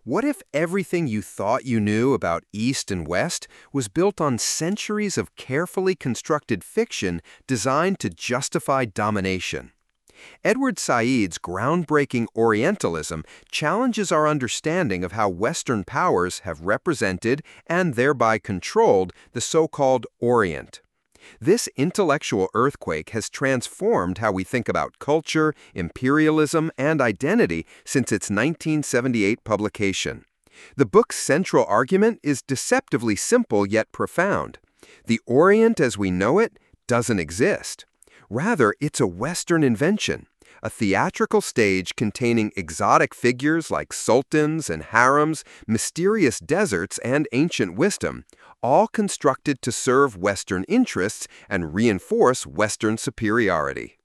What if everything you thought you knew about East and West was built on centuries of carefully constructed fiction designed to justify domination? Edward Said's groundbreaking Orientalism challenges our understanding of how Western powers have represented and thereby controlled the so-called Orient. This intellectual earthquake has transformed how we think about culture, imperialism, and identity since its 1978 publication. The book's central argument is deceptively simple yet profound. The Orient as we know it doesn't exist. Rather, it's a Western invention, a theatrical stage containing exotic figures like sultans and harems, mysterious deserts, and ancient wisdom, all constructed to serve Western interests and reinforce Western superiority.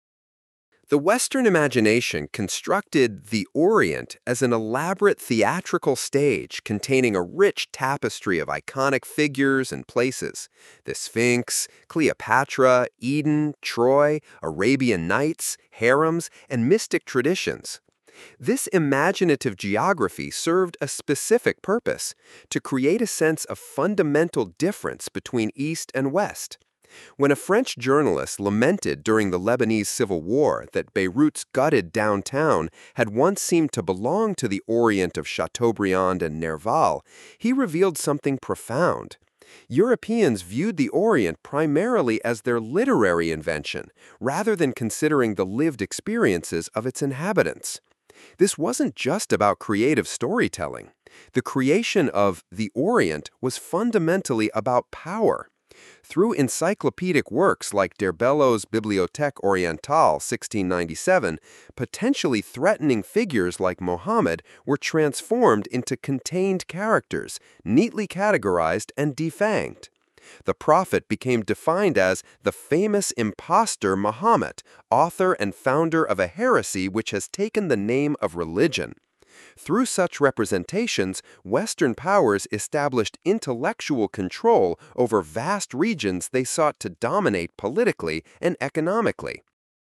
The Western imagination constructed the Orient as an elaborate theatrical stage containing a rich tapestry of iconic figures and places: the Sphinx, Cleopatra, Eden, Troy, Arabian Nights, harems, and mystic traditions. This imaginative geography served a specific purpose: to create a sense of fundamental difference between East and West. When a French journalist lamented during the Lebanese Civil War that Beirut's gutted downtown had once seemed to belong to the Orient of Chateaubriand and Nerval, he revealed something profound. Europeans viewed the Orient primarily as their literary invention, rather than considering the lived experiences of its inhabitants. This wasn't just about creative storytelling. The creation of the Orient was fundamentally about power. Through encyclopedic works like Derbello's Bibliothèque Orientale, 1697, potentially threatening figures like Mohammed were transformed into contained characters, neatly categorized and defanged. The prophet became defined as the famous impostor Muhammad, author and founder of a heresy which has taken the name of religion. Through such representations, Western powers established intellectual control over vast regions they sought to dominate politically and economically.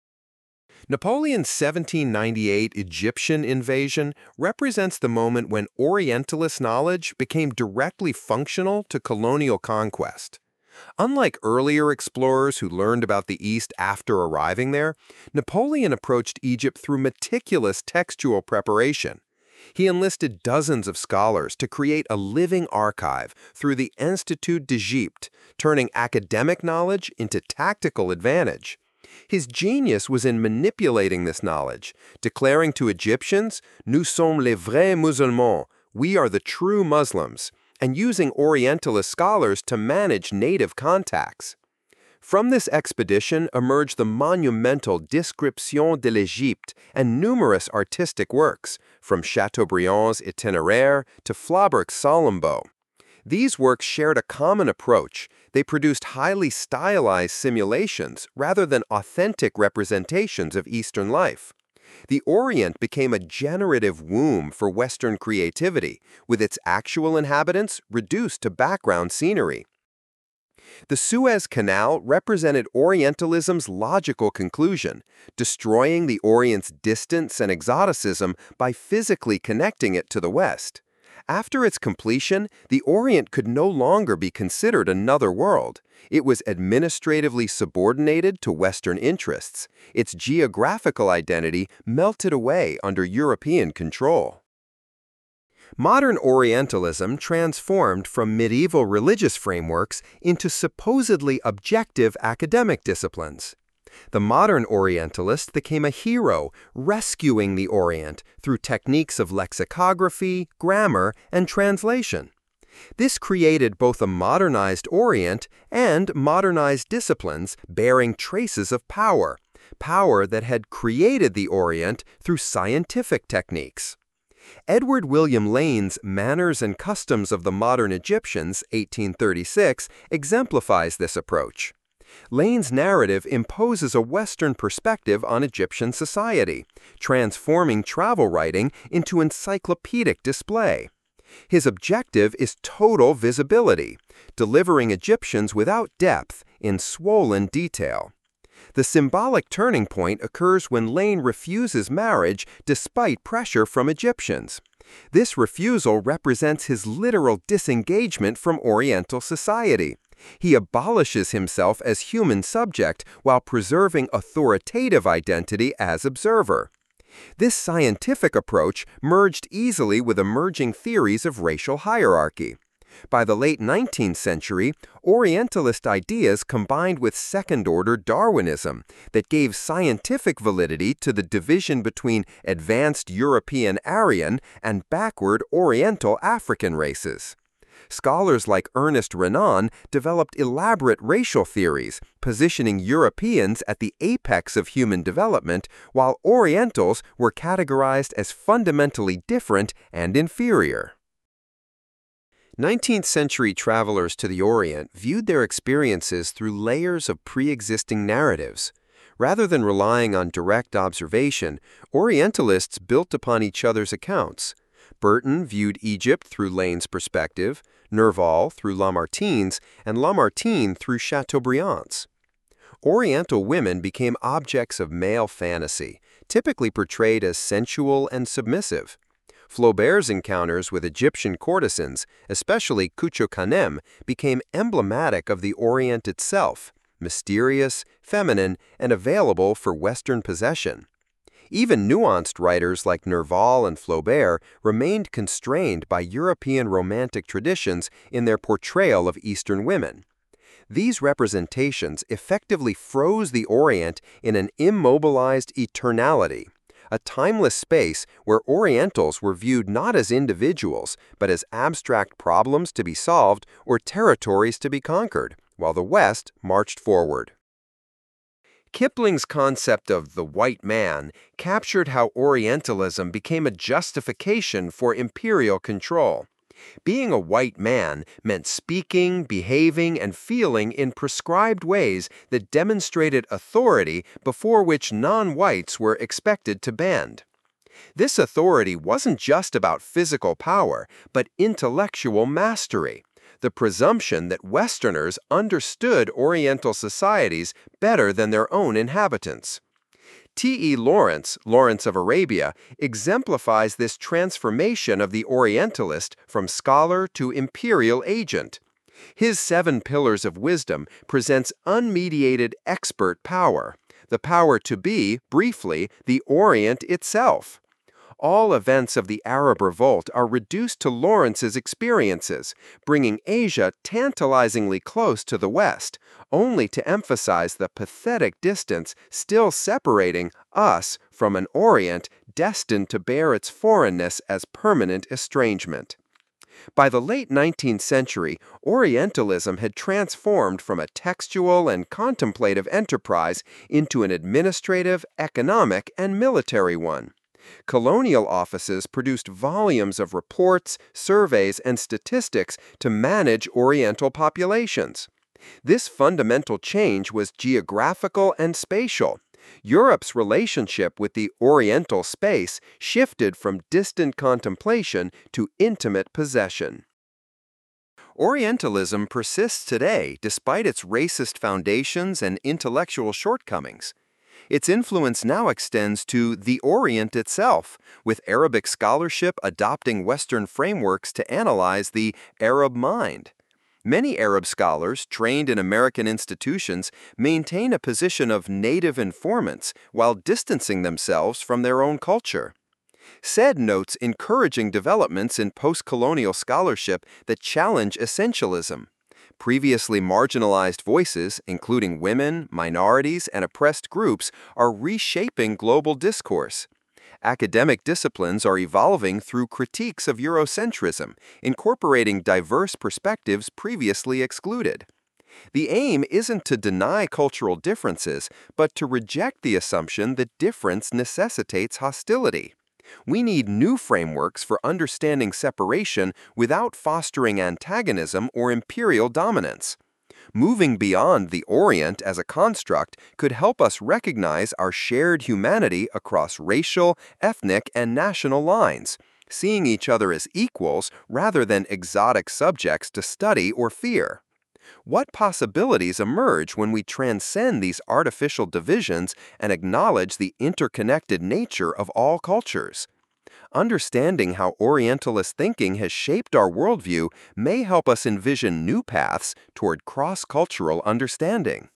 Napoleon's 1798 Egyptian invasion represents the moment when Orientalist knowledge became directly functional to colonial conquest. Unlike earlier explorers who learned about the East after arriving there, Napoleon approached Egypt through meticulous textual preparation. He enlisted dozens of scholars to create a living archive through the Institut d'Égypte, turning academic knowledge into tactical advantage. His genius was in manipulating this knowledge, declaring to Egyptians, "Nous sommes les vrais musulmans," we are the true Muslims, and using Orientalist scholars to manage native contacts. From this expedition emerged the monumental Description de l'Égypte and numerous artistic works, from Chateaubriand's Itinéraire to Flaubert's Salammbô. These works shared a common approach. They produced highly stylized simulations rather than authentic representations of Eastern life. The Orient became a generative womb for Western creativity, with its actual inhabitants reduced to background scenery. The Suez Canal represented Orientalism's logical conclusion, destroying the Orient's distance and exoticism by physically connecting it to the West. After its completion, the Orient could no longer be considered another world. It was administratively subordinated to Western interests. Its geographical identity melted away under European control. Modern Orientalism transformed from medieval religious frameworks into supposedly objective academic disciplines. The modern Orientalist became a hero, rescuing the Orient through techniques of lexicography, grammar, and translation. This created both a modernized Orient and modernized disciplines bearing traces of power that had created the Orient through scientific techniques. Edward William Lane's Manners and Customs of the Modern Egyptians, 1836, exemplifies this approach. Lane's narrative imposes a Western perspective on Egyptian society, transforming travel writing into encyclopedic display. His objective is total visibility, delivering Egyptians without depth in swollen detail. The symbolic turning point occurs when Lane refuses marriage despite pressure from Egyptians. This refusal represents his literal disengagement from Oriental society. He abolishes himself as human subject while preserving authoritative identity as observer. This scientific approach merged easily with emerging theories of racial hierarchy. By the late 19th century, Orientalist ideas combined with second-order Darwinism that gave scientific validity to the division between advanced European Aryan and backward Oriental African races. Scholars like Ernest Renan developed elaborate racial theories, positioning Europeans at the apex of human development, while Orientals were categorized as fundamentally different and inferior. 19th century travelers to the Orient viewed their experiences through layers of pre-existing narratives. Rather than relying on direct observation, Orientalists built upon each other's accounts. Burton viewed Egypt through Lane's perspective, Nerval through Lamartine's, and Lamartine through Chateaubriand's. Oriental women became objects of male fantasy, typically portrayed as sensual and submissive. Flaubert's encounters with Egyptian courtesans, especially Kuchokanem, became emblematic of the Orient itself, mysterious, feminine, and available for Western possession. Even nuanced writers like Nerval and Flaubert remained constrained by European romantic traditions in their portrayal of Eastern women. These representations effectively froze the Orient in an immobilized eternality, a timeless space where Orientals were viewed not as individuals, but as abstract problems to be solved or territories to be conquered, while the West marched forward. Kipling's concept of the white man captured how Orientalism became a justification for imperial control. Being a white man meant speaking, behaving, and feeling in prescribed ways that demonstrated authority before which non-whites were expected to bend. This authority wasn't just about physical power, but intellectual mastery, the presumption that Westerners understood Oriental societies better than their own inhabitants. T.E. Lawrence, Lawrence of Arabia, exemplifies this transformation of the Orientalist from scholar to imperial agent. His 7 pillars of wisdom presents unmediated expert power, the power to be, briefly, the Orient itself. All events of the Arab Revolt are reduced to Lawrence's experiences, bringing Asia tantalizingly close to the West, only to emphasize the pathetic distance still separating us from an Orient destined to bear its foreignness as permanent estrangement. By the late 19th century, Orientalism had transformed from a textual and contemplative enterprise into an administrative, economic, and military one. Colonial offices produced volumes of reports, surveys, and statistics to manage Oriental populations. This fundamental change was geographical and spatial. Europe's relationship with the Oriental space shifted from distant contemplation to intimate possession. Orientalism persists today despite its racist foundations and intellectual shortcomings. Its influence now extends to the Orient itself, with Arabic scholarship adopting Western frameworks to analyze the Arab mind. Many Arab scholars trained in American institutions maintain a position of native informants while distancing themselves from their own culture. Said notes encouraging developments in post-colonial scholarship that challenge essentialism. Previously marginalized voices, including women, minorities, and oppressed groups, are reshaping global discourse. Academic disciplines are evolving through critiques of Eurocentrism, incorporating diverse perspectives previously excluded. The aim isn't to deny cultural differences, but to reject the assumption that difference necessitates hostility. We need new frameworks for understanding separation without fostering antagonism or imperial dominance. Moving beyond the Orient as a construct could help us recognize our shared humanity across racial, ethnic, and national lines, seeing each other as equals rather than exotic subjects to study or fear. What possibilities emerge when we transcend these artificial divisions and acknowledge the interconnected nature of all cultures? Understanding how Orientalist thinking has shaped our worldview may help us envision new paths toward cross cultural understanding.